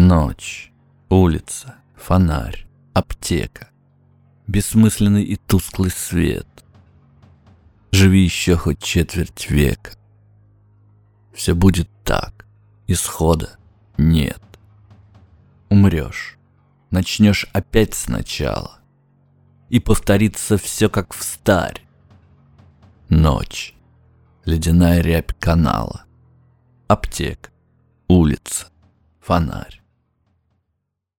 Ночь, улица, фонарь, аптека, бессмысленный и тусклый свет. Живи еще хоть четверть века. Все будет так, исхода нет. Умрешь, начнешь опять сначала, и повторится все как встарь. Ночь, ледяная рябь канала, аптека, улица, фонарь.